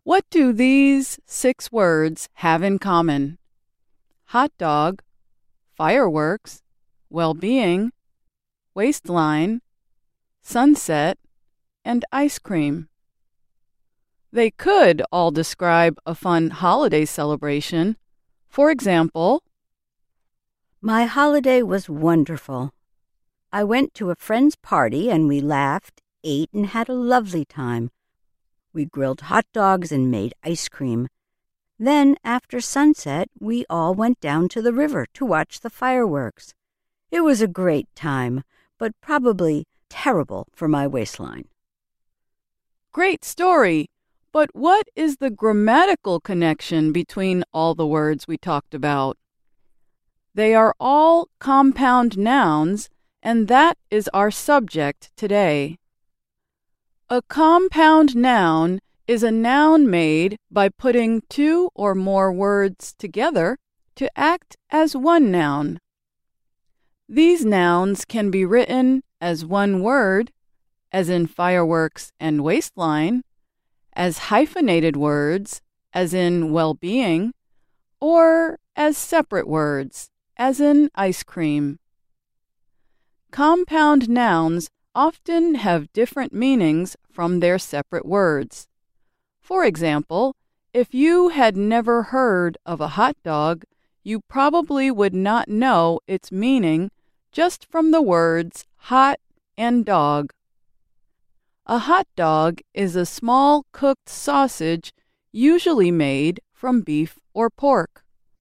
What do these 6 words have in common? Hot dog, fireworks, well-being, waistline, sunset, and ice cream. They could all describe a fun holiday celebration. For example, my holiday was wonderful. I went to a friend's party and we laughed, ate, and had a lovely time. We grilled hot dogs and made ice cream. Then, after sunset, we all went down to the river to watch the fireworks. It was a great time, but probably terrible for my waistline. Great story! But what is the grammatical connection between all the words we talked about? They are all compound nouns, and that is our subject today. A compound noun is a noun made by putting 2 or more words together to act as one noun. These nouns can be written as one word, as in fireworks and waistline, as hyphenated words, as in well-being, or as separate words, as in ice cream. Compound nouns often have different meanings from their separate words. For example, if you had never heard of a hot dog, you probably would not know its meaning just from the words hot and dog. A hot dog is a small cooked sausage usually made from beef or pork.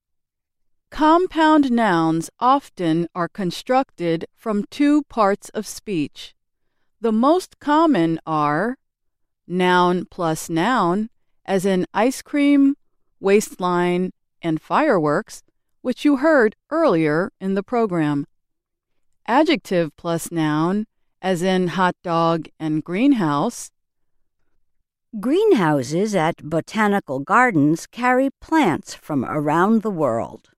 Compound nouns often are constructed from 2 parts of speech. The most common are noun plus noun, as in ice cream, waistline, and fireworks, which you heard earlier in the program. Adjective plus noun, as in hot dog and greenhouse. Greenhouses at botanical gardens carry plants from around the world.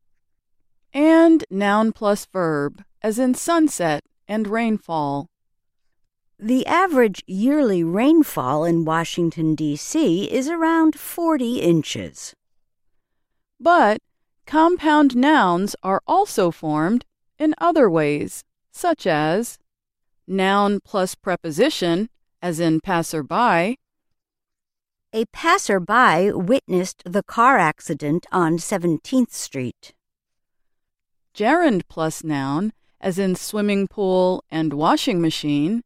And noun plus verb, as in sunset and rainfall. The average yearly rainfall in Washington, D.C. is around 40 inches. But compound nouns are also formed in other ways, such as noun plus preposition, as in passerby. A passerby witnessed the car accident on 17th Street. Gerund plus noun, as in swimming pool and washing machine.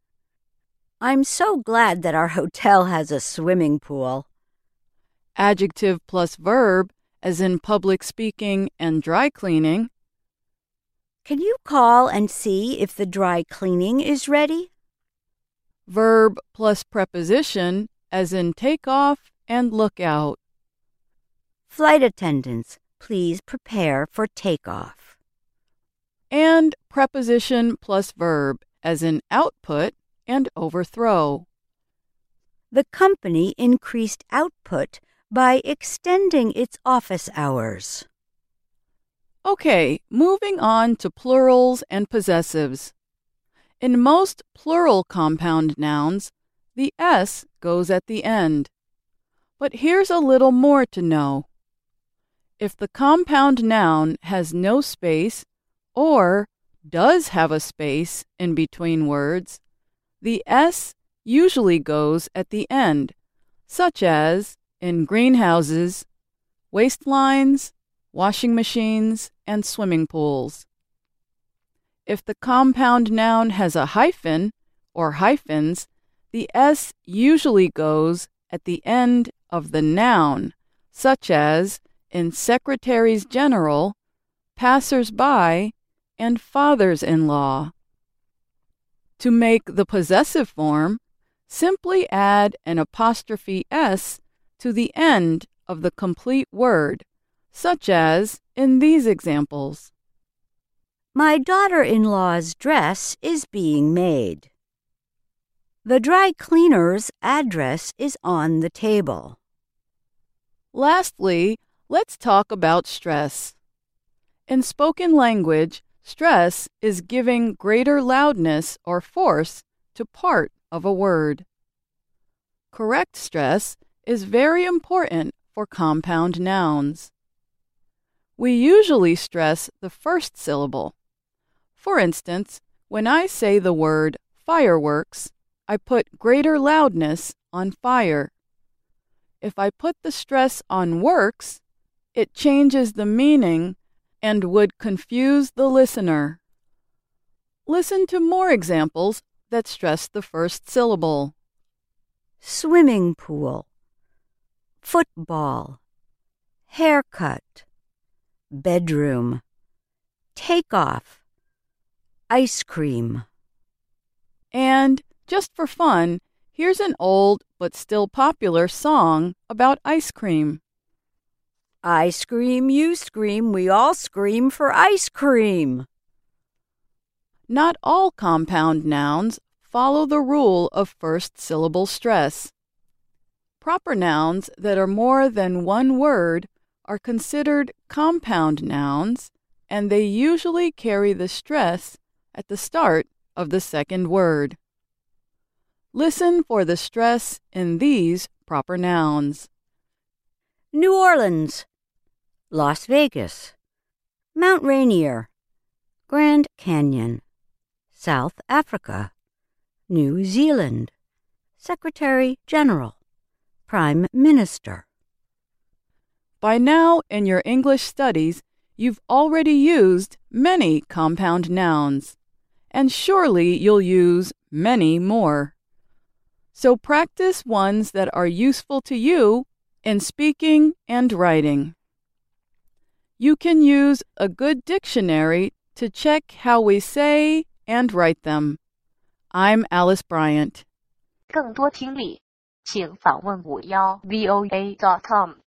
I'm so glad that our hotel has a swimming pool. Adjective plus verb, as in public speaking and dry cleaning. Can you call and see if the dry cleaning is ready? Verb plus preposition, as in take off and look out. Flight attendants, please prepare for takeoff. And preposition plus verb, as in output and overthrow. The company increased output by extending its office hours. Okay, moving on to plurals and possessives. In most plural compound nouns, the S goes at the end. But here's a little more to know. If the compound noun has no space or does have a space in between words, the S usually goes at the end, such as in greenhouses, waistlines, washing machines, and swimming pools. If the compound noun has a hyphen or hyphens, the S usually goes at the end of the noun, such as in secretaries general, passers-by, and fathers-in-law. To make the possessive form, simply add an apostrophe S to the end of the complete word, such as in these examples. My daughter-in-law's dress is being made. The dry cleaner's address is on the table. Lastly, let's talk about stress. In spoken language, stress is giving greater loudness or force to part of a word. Correct stress is very important for compound nouns. We usually stress the first syllable. For instance, when I say the word fireworks, I put greater loudness on fire. If I put the stress on works, it changes the meaning and would confuse the listener. Listen to more examples that stress the first syllable. Swimming pool, football, haircut, bedroom, takeoff, ice cream. And just for fun, here's an old but still popular song about ice cream. I scream, you scream, we all scream for ice cream. Not all compound nouns follow the rule of first syllable stress. Proper nouns that are more than one word are considered compound nouns, and they usually carry the stress at the start of the second word. Listen for the stress in these proper nouns. New Orleans, Las Vegas, Mount Rainier, Grand Canyon, South Africa, New Zealand, Secretary General, Prime Minister. By now, in your English studies, you've already used many compound nouns, and surely you'll use many more. So practice ones that are useful to you in speaking and writing. You can use a good dictionary to check how we say and write them. I'm Alice Bryant. 更多听力，请访问51voa.com。